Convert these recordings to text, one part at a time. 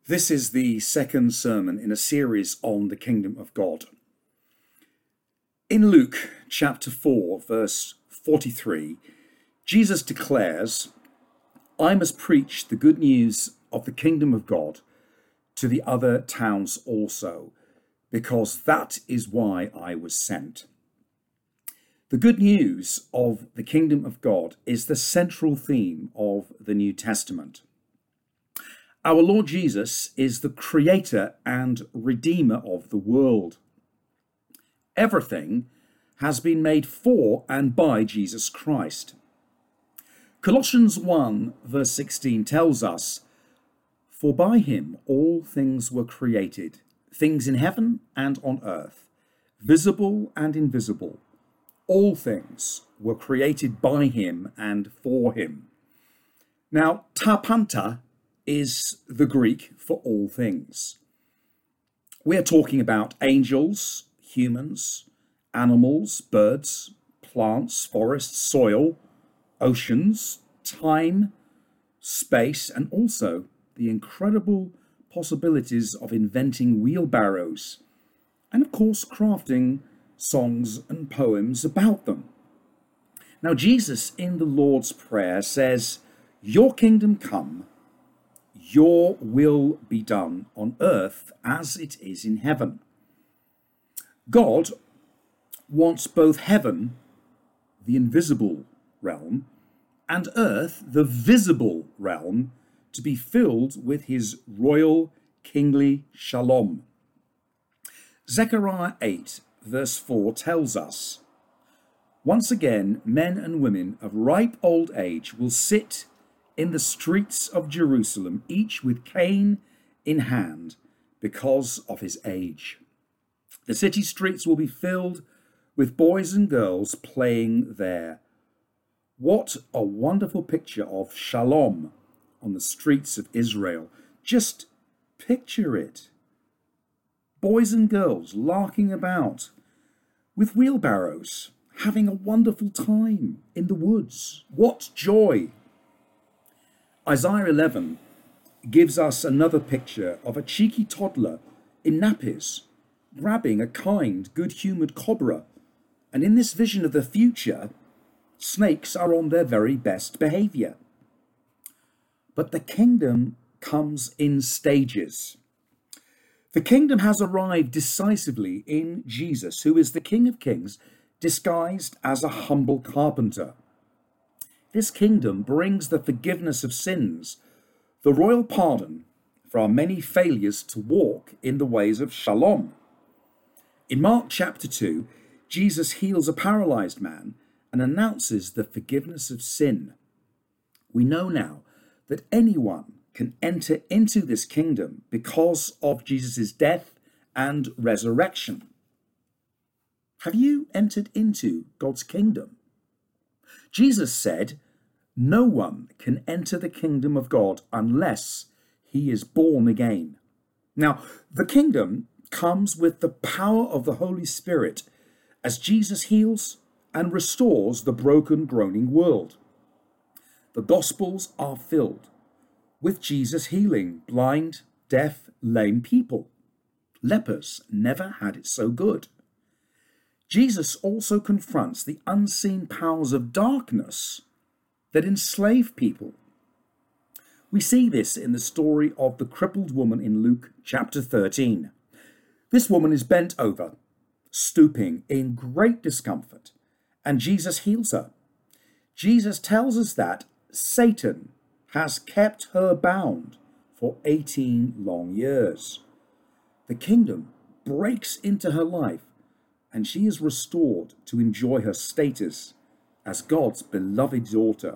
This is the second sermon in a series on the kingdom of God. In Luke chapter 4, verse 43, Jesus declares, "I must preach the good news of the kingdom of God to the other towns also, because that is why I was sent." The good news of the kingdom of God is the central theme of the New Testament. Our Lord Jesus is the creator and redeemer of the world. Everything has been made for and by Jesus Christ. Colossians 1 verse 16 tells us, "For by him all things were created, things in heaven and on earth, visible and invisible. All things were created by him and for him." Now, tapanta is the Greek for all things. We're talking about angels, humans, animals, birds, plants, forests, soil, oceans, time, space, and also the incredible possibilities of inventing wheelbarrows and, of course, crafting songs and poems about them. Now, Jesus in the Lord's Prayer says, "Your kingdom come, your will be done on earth as it is in heaven." God wants both heaven, the invisible realm, and earth, the visible realm, to be filled with his royal kingly shalom. Zechariah 8 verse 4 tells us, "Once again, men and women of ripe old age will sit in the streets of Jerusalem, each with cane in hand, because of his age. The city streets will be filled with boys and girls playing there." What a wonderful picture of shalom on the streets of Israel. Just picture it. Boys and girls larking about with wheelbarrows, having a wonderful time in the woods. What joy! Isaiah 11 gives us another picture of a cheeky toddler in nappies, grabbing a kind, good-humoured cobra. And in this vision of the future, snakes are on their very best behaviour. But the kingdom comes in stages. The kingdom has arrived decisively in Jesus, who is the King of Kings, disguised as a humble carpenter. This kingdom brings the forgiveness of sins, the royal pardon for our many failures to walk in the ways of shalom. In Mark chapter 2, Jesus heals a paralyzed man and announces the forgiveness of sin. We know now that anyone can enter into this kingdom because of Jesus' death and resurrection. Have you entered into God's kingdom? Jesus said, "No one can enter the kingdom of God unless he is born again." Now, the kingdom comes with the power of the Holy Spirit as Jesus heals and restores the broken, groaning world. The Gospels are filled with Jesus healing blind, deaf, lame people. Lepers never had it so good. Jesus also confronts the unseen powers of darkness that enslave people. We see this in the story of the crippled woman in Luke chapter 13. This woman is bent over, stooping in great discomfort, and Jesus heals her. Jesus tells us that Satan has kept her bound for 18 long years. The kingdom breaks into her life, and she is restored to enjoy her status as God's beloved daughter.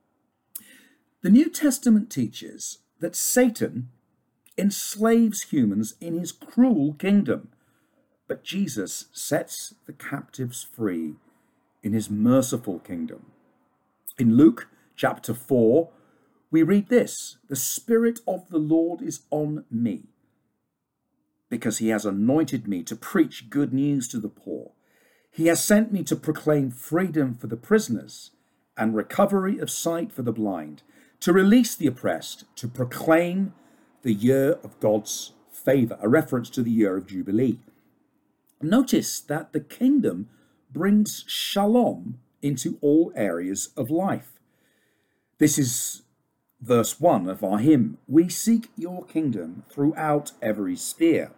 The New Testament teaches that Satan enslaves humans in his cruel kingdom, but Jesus sets the captives free in his merciful kingdom. In Luke chapter 4, we read this: "The Spirit of the Lord is on me, because he has anointed me to preach good news to the poor. He has sent me to proclaim freedom for the prisoners and recovery of sight for the blind, to release the oppressed, to proclaim the year of God's favour, a reference to the year of Jubilee. Notice that the kingdom brings shalom into all areas of life. This is verse 1 of our hymn. We seek your kingdom throughout every sphere.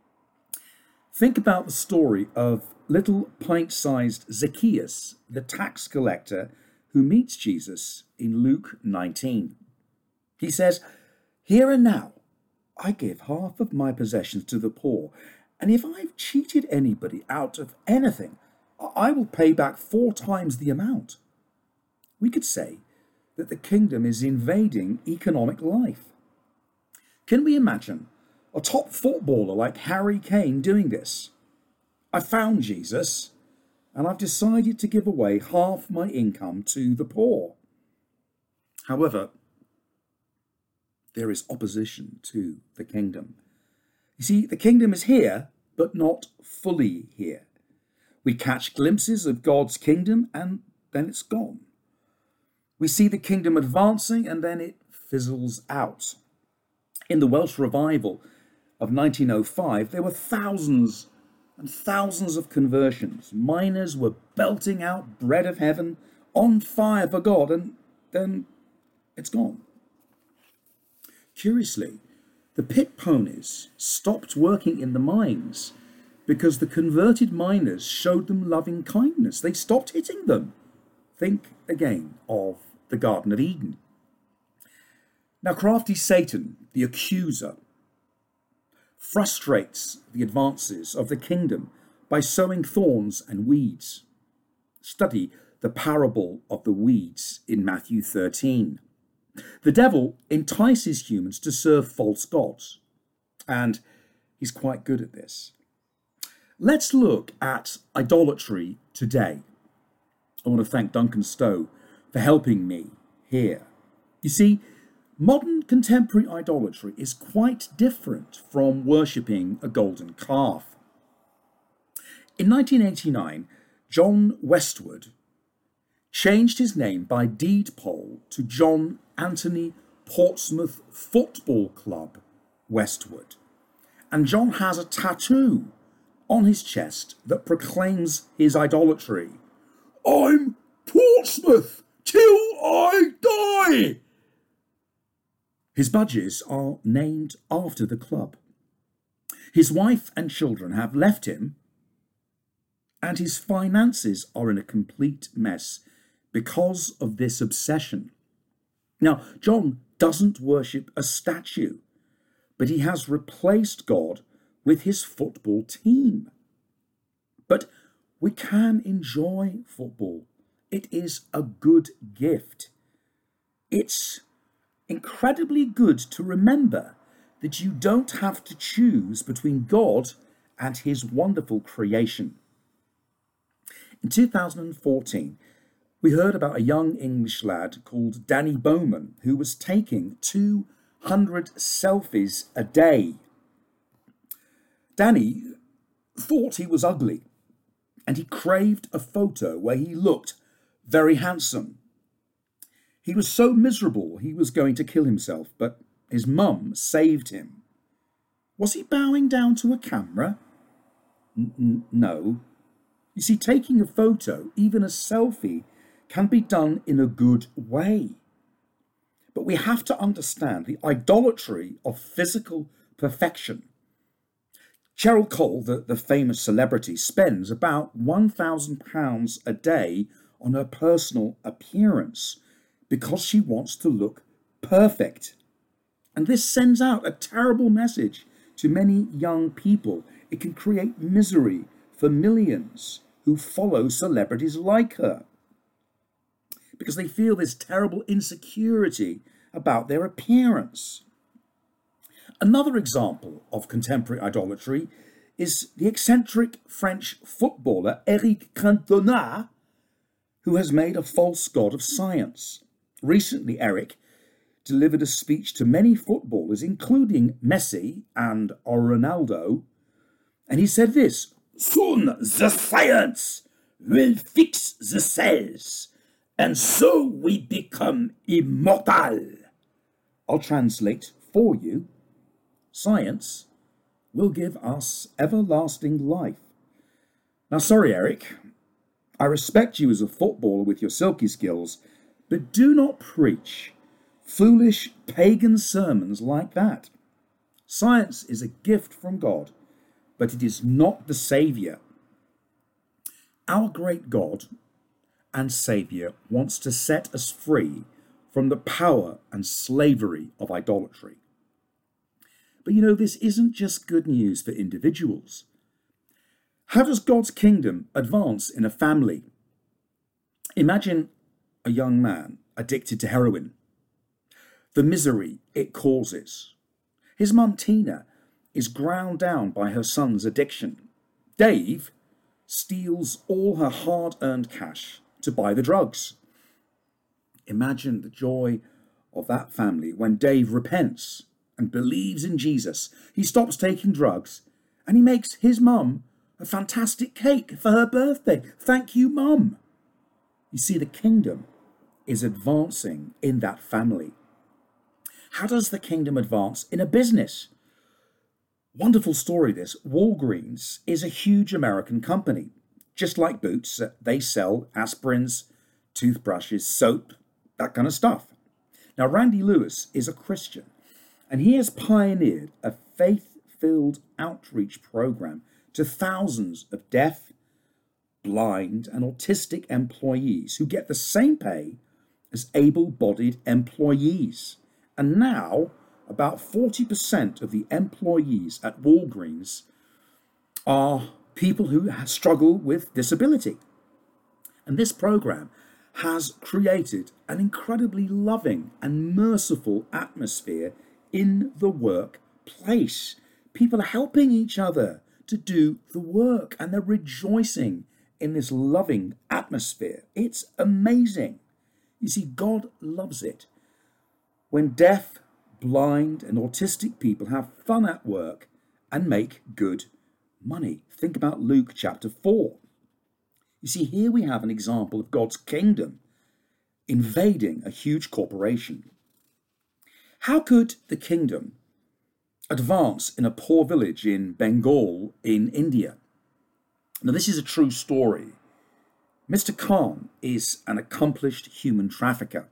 Think about the story of little pint-sized Zacchaeus, the tax collector, who meets Jesus in Luke 19. He says, "Here and now, I give half of my possessions to the poor, and if I've cheated anybody out of anything, I will pay back 4 times the amount." We could say that the kingdom is invading economic life. Can we imagine a top footballer like Harry Kane doing this? "I found Jesus, and I've decided to give away half my income to the poor." However, there is opposition to the kingdom. You see, the kingdom is here, but not fully here. We catch glimpses of God's kingdom, and then it's gone. We see the kingdom advancing, and then it fizzles out. In the Welsh revival of 1905, there were thousands and thousands of conversions. Miners were belting out bread of heaven, on fire for God, and then it's gone. Curiously, the pit ponies stopped working in the mines because the converted miners showed them loving kindness. They stopped hitting them. Think again of the Garden of Eden. Now, crafty Satan, the accuser, frustrates the advances of the kingdom by sowing thorns and weeds. Study the parable of the weeds in Matthew 13. The devil entices humans to serve false gods, and he's quite good at this. Let's look at idolatry today. I want to thank Duncan Stowe for helping me here. You see, modern contemporary idolatry is quite different from worshipping a golden calf. In 1989, John Westwood changed his name by deed poll to John Anthony Portsmouth Football Club Westwood. And John has a tattoo on his chest that proclaims his idolatry. "I'm Portsmouth till I die." His budgies are named after the club. His wife and children have left him, and his finances are in a complete mess because of this obsession. Now, John doesn't worship a statue, but he has replaced God with his football team. But we can enjoy football. It is a good gift. It's incredibly good to remember that you don't have to choose between God and his wonderful creation. In 2014, we heard about a young English lad called Danny Bowman who was taking 200 selfies a day. Danny thought he was ugly, and he craved a photo where he looked very handsome. He was so miserable he was going to kill himself, but his mum saved him. Was he bowing down to a camera? No. You see, taking a photo, even a selfie, can be done in a good way. But we have to understand the idolatry of physical perfection. Cheryl Cole, the famous celebrity, spends about £1,000 a day on her personal appearance because she wants to look perfect. And this sends out a terrible message to many young people. It can create misery for millions who follow celebrities like her because they feel this terrible insecurity about their appearance. Another example of contemporary idolatry is the eccentric French footballer Eric Cantona, who has made a false god of science. Recently, Eric delivered a speech to many footballers, including Messi and Ronaldo, and he said this: "Soon the science will fix the cells, and so we become immortal." I'll translate for you. Science will give us everlasting life. Now, sorry, Eric, I respect you as a footballer with your silky skills, but do not preach foolish pagan sermons like that. Science is a gift from God, but it is not the Saviour. Our great God and Saviour wants to set us free from the power and slavery of idolatry. But this isn't just good news for individuals. How does God's kingdom advance in a family? Imagine a young man addicted to heroin, the misery it causes. His mum, Tina, is ground down by her son's addiction. Dave steals all her hard-earned cash to buy the drugs. Imagine the joy of that family when Dave repents and believes in Jesus. He stops taking drugs and he makes his mum a fantastic cake for her birthday. Thank you, Mum. You see, the kingdom is advancing in that family. How does the kingdom advance in a business? Wonderful story this. Walgreens is a huge American company. Just like Boots, they sell aspirins, toothbrushes, soap, that kind of stuff. Now, Randy Lewis is a Christian, and he has pioneered a faith-filled outreach program to thousands of deaf, blind, and autistic employees who get the same pay as able-bodied employees. And now, about 40% of the employees at Walgreens are people who struggle with disability. And this program has created an incredibly loving and merciful atmosphere in the workplace. People are helping each other to do the work, and they're rejoicing in this loving atmosphere. It's amazing. You see, God loves it when deaf, blind, and autistic people have fun at work and make good money. Think about Luke chapter 4. You see, here we have an example of God's kingdom invading a huge corporation. How could the kingdom advance in a poor village in Bengal in India? Now, this is a true story. Mr. Khan is an accomplished human trafficker.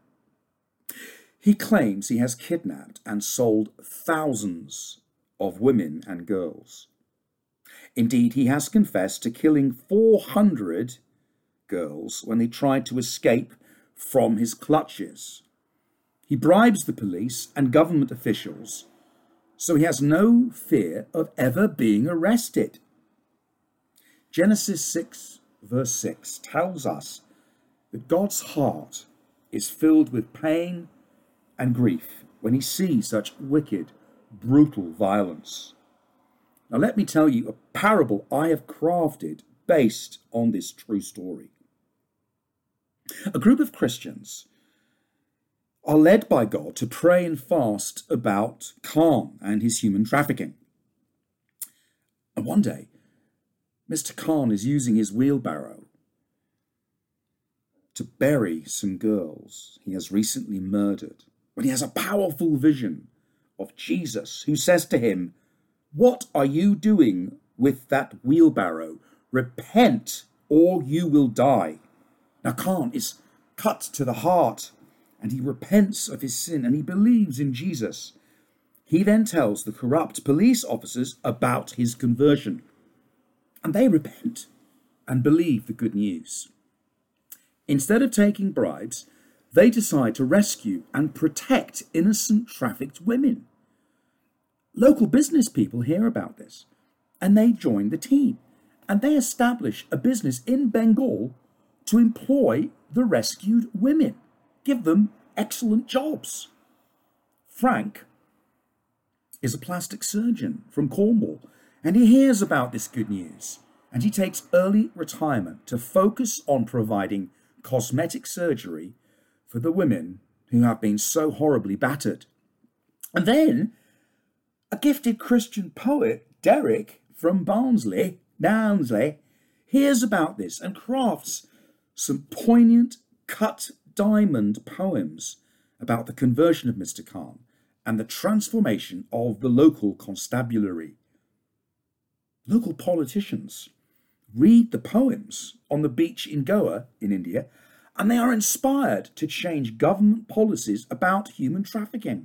He claims he has kidnapped and sold thousands of women and girls. Indeed, he has confessed to killing 400 girls when they tried to escape from his clutches. He bribes the police and government officials, so he has no fear of ever being arrested. Genesis 6 verse 6 tells us that God's heart is filled with pain and grief when he sees such wicked, brutal violence. Now let me tell you a parable I have crafted based on this true story. A group of Christians are led by God to pray and fast about Khan and his human trafficking. And one day, Mr. Khan is using his wheelbarrow to bury some girls he has recently murdered, when he has a powerful vision of Jesus who says to him, "What are you doing with that wheelbarrow? Repent or you will die." Now Khan is cut to the heart and he repents of his sin and he believes in Jesus. He then tells the corrupt police officers about his conversion, and they repent and believe the good news. Instead of taking bribes, they decide to rescue and protect innocent trafficked women. Local business people hear about this and they join the team, and they establish a business in Bengal to employ the rescued women, give them excellent jobs. Frank is a plastic surgeon from Cornwall, and he hears about this good news, and he takes early retirement to focus on providing cosmetic surgery for the women who have been so horribly battered. And then a gifted Christian poet, Derek from Barnsley, hears about this and crafts some poignant cut diamond poems about the conversion of Mr. Khan and the transformation of the local constabulary. Local politicians read the poems on the beach in Goa in India, and they are inspired to change government policies about human trafficking.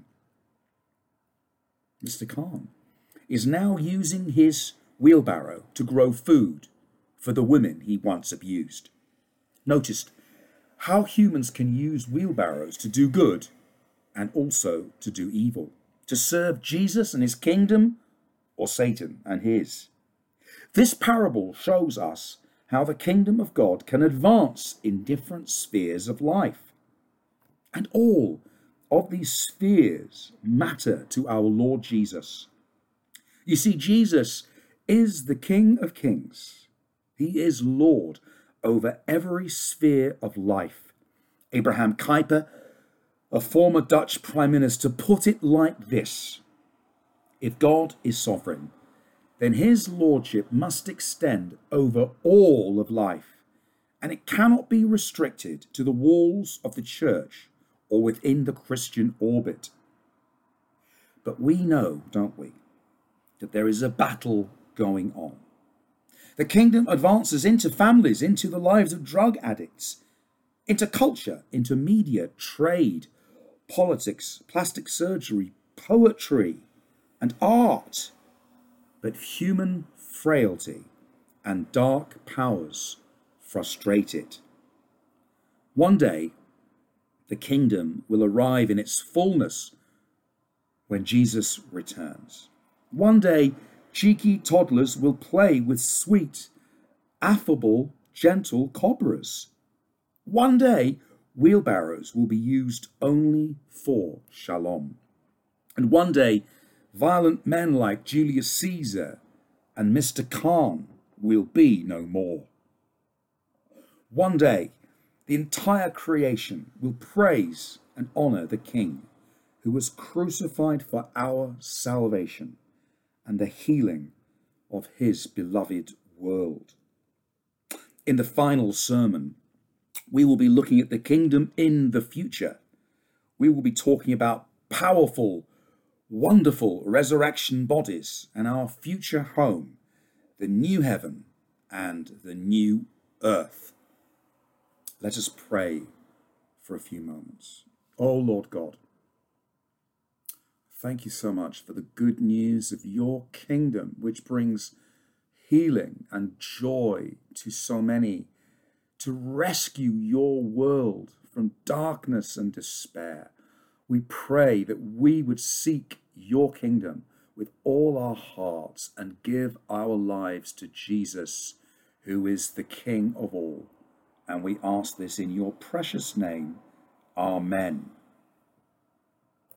Mr. Khan is now using his wheelbarrow to grow food for the women he once abused. Notice how humans can use wheelbarrows to do good and also to do evil, to serve Jesus and his kingdom or Satan and his. This parable shows us how the kingdom of God can advance in different spheres of life. And all of these spheres matter to our Lord Jesus. You see, Jesus is the King of Kings. He is Lord over every sphere of life. Abraham Kuyper, a former Dutch Prime Minister, put it like this: if God is sovereign, then his lordship must extend over all of life, and it cannot be restricted to the walls of the church or within the Christian orbit. But we know, don't we, that there is a battle going on. The kingdom advances into families, into the lives of drug addicts, into culture, into media, trade, politics, plastic surgery, poetry, and art. But human frailty and dark powers frustrate it. One day, the kingdom will arrive in its fullness when Jesus returns. One day, cheeky toddlers will play with sweet, affable, gentle cobras. One day, wheelbarrows will be used only for shalom. And one day, violent men like Julius Caesar and Mr. Khan will be no more. One day, the entire creation will praise and honor the King who was crucified for our salvation and the healing of his beloved world. In the final sermon, we will be looking at the kingdom in the future. We will be talking about powerful, wonderful resurrection bodies and our future home, the new heaven and the new earth. Let us pray for a few moments. Oh Lord God, thank you so much for the good news of your kingdom, which brings healing and joy to so many, to rescue your world from darkness and despair. We pray that we would seek your kingdom with all our hearts and give our lives to Jesus, who is the King of all. And we ask this in your precious name. Amen.